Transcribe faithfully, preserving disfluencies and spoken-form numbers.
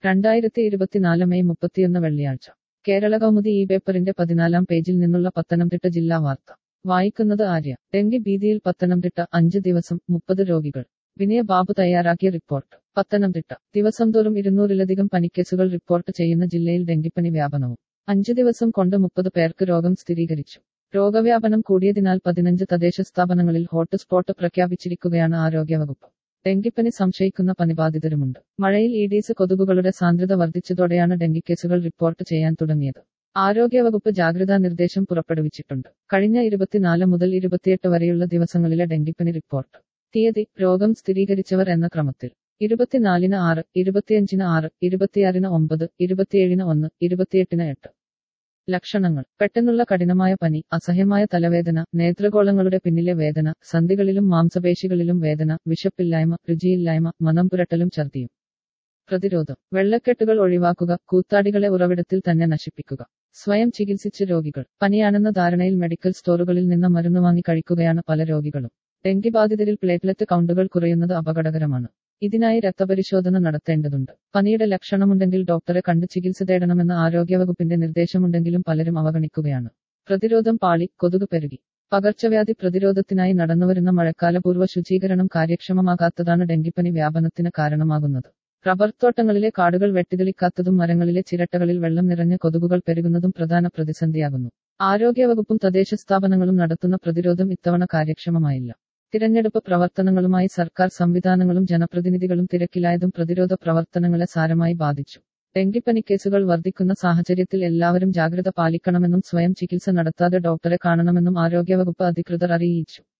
രണ്ടായിരത്തി ഇരുപത്തിനാല് മെയ് മുപ്പത്തിയൊന്ന് വെള്ളിയാഴ്ച കേരള കൗമുദി ഈ പേപ്പറിന്റെ പതിനാലാം പേജിൽ നിന്നുള്ള പത്തനംതിട്ട ജില്ലാ വാർത്ത വായിക്കുന്നത് ആര്യ. ഡെങ്കി ഭീതിയിൽ പത്തനംതിട്ട, അഞ്ച് ദിവസം മുപ്പത് രോഗികൾ. വിനയ ബാബു തയ്യാറാക്കിയ റിപ്പോർട്ട്. പത്തനംതിട്ട. ദിവസം തോറും ഇരുന്നൂറിലധികം പനിക്കേസുകൾ റിപ്പോർട്ട് ചെയ്യുന്ന ജില്ലയിൽ ഡെങ്കിപ്പനി വ്യാപനവും. അഞ്ചു ദിവസം കൊണ്ട് മുപ്പത് പേർക്ക് രോഗം സ്ഥിരീകരിച്ചു. രോഗവ്യാപനം കൂടിയതിനാൽ പതിനഞ്ച് തദ്ദേശ സ്ഥാപനങ്ങളിൽ ഹോട്ട്സ്പോട്ട് പ്രഖ്യാപിച്ചിരിക്കുകയാണ് ആരോഗ്യവകുപ്പ്. ഡെങ്കിപ്പനി സംശയിക്കുന്ന പനിബാധിതരുമുണ്ട്. മഴയിൽ ഈഡീസ് കൊതുകുകളുടെ സാന്ദ്രത വർദ്ധിച്ചതോടെയാണ് ഡെങ്കിക്കേസുകൾ റിപ്പോർട്ട് ചെയ്യാൻ തുടങ്ങിയത്. ആരോഗ്യവകുപ്പ് ജാഗ്രതാ നിർദ്ദേശം പുറപ്പെടുവിച്ചിട്ടുണ്ട്. കഴിഞ്ഞ ഇരുപത്തിനാല് മുതൽ ഇരുപത്തിയെട്ട് വരെയുള്ള ദിവസങ്ങളിലെ ഡെങ്കിപ്പനി റിപ്പോർട്ട്. തീയതി, രോഗം സ്ഥിരീകരിച്ചവർ എന്ന ക്രമത്തിൽ. ഇരുപത്തിനാലിന് ആറ്, ഇരുപത്തിയഞ്ചിന് ആറ്, ഇരുപത്തിയാറിന് ഒമ്പത്, ഇരുപത്തിയേഴിന് ഒന്ന്, ഇരുപത്തിയെട്ടിന് എട്ട്. ലക്ഷണങ്ങൾ. പെട്ടെന്നുള്ള കഠിനമായ പനി, അസഹ്യമായ തലവേദന, നേത്രഗോളങ്ങളുടെ പിന്നിലെ വേദന, സന്ധികളിലും മാംസപേശികളിലും വേദന, വിശപ്പില്ലായ്മ, രുചിയില്ലായ്മ, മനം പുരട്ടലും ഛർദിയും. പ്രതിരോധം. വെള്ളക്കെട്ടുകൾ ഒഴിവാക്കുക, കൂത്താടികളെ ഉറവിടത്തിൽ തന്നെ നശിപ്പിക്കുക. സ്വയം ചികിത്സിച്ച് രോഗികൾ. പനിയാണെന്ന ധാരണയിൽ മെഡിക്കൽ സ്റ്റോറുകളിൽ നിന്ന് മരുന്ന് വാങ്ങി കഴിക്കുകയാണ് പല രോഗികളും. ഡെങ്കി ബാധിതരിൽ പ്ലേറ്റ്ലെറ്റ് കൗണ്ടുകൾ കുറയുന്നത് അപകടകരമാണ്. ഇതിനായി രക്തപരിശോധന നടത്തേണ്ടതുണ്ട്. പനിയുടെ ലക്ഷണമുണ്ടെങ്കിൽ ഡോക്ടറെ കണ്ട് ചികിത്സ തേടണമെന്ന ആരോഗ്യവകുപ്പിന്റെ നിർദ്ദേശമുണ്ടെങ്കിലും പലരും അവഗണിക്കുകയാണ്. പ്രതിരോധം പാളി, കൊതുക് പെരുകി. പകർച്ചവ്യാധി പ്രതിരോധത്തിനായി നടന്നുവരുന്ന മഴക്കാലപൂർവ്വ ശുചീകരണം കാര്യക്ഷമമാകാത്തതാണ് ഡെങ്കിപ്പനി വ്യാപനത്തിന് കാരണമാകുന്നത്. റബ്ബർ തോട്ടങ്ങളിലെ കാടുകൾ വെട്ടിതെളിക്കാത്തതും മരങ്ങളിലെ ചിരട്ടകളിൽ വെള്ളം നിറഞ്ഞ കൊതുകുകൾ പെരുകുന്നതും പ്രധാന പ്രതിസന്ധിയാകുന്നു. ആരോഗ്യവകുപ്പും തദ്ദേശ സ്ഥാപനങ്ങളും നടത്തുന്ന പ്രതിരോധം ഇത്തവണ കാര്യക്ഷമമായില്ല. തിരഞ്ഞെടുപ്പ് പ്രവർത്തനങ്ങളുമായി സർക്കാർ സംവിധാനങ്ങളും ജനപ്രതിനിധികളും തിരക്കിലായതും പ്രതിരോധ പ്രവർത്തനങ്ങളെ സാരമായി ബാധിച്ചു. ഡെങ്കിപ്പനി കേസുകൾ വർദ്ധിക്കുന്ന സാഹചര്യത്തിൽ എല്ലാവരും ജാഗ്രത പാലിക്കണമെന്നും സ്വയം ചികിത്സ നടത്താതെ ഡോക്ടറെ കാണണമെന്നും ആരോഗ്യവകുപ്പ് അധികൃതർ അറിയിച്ചു.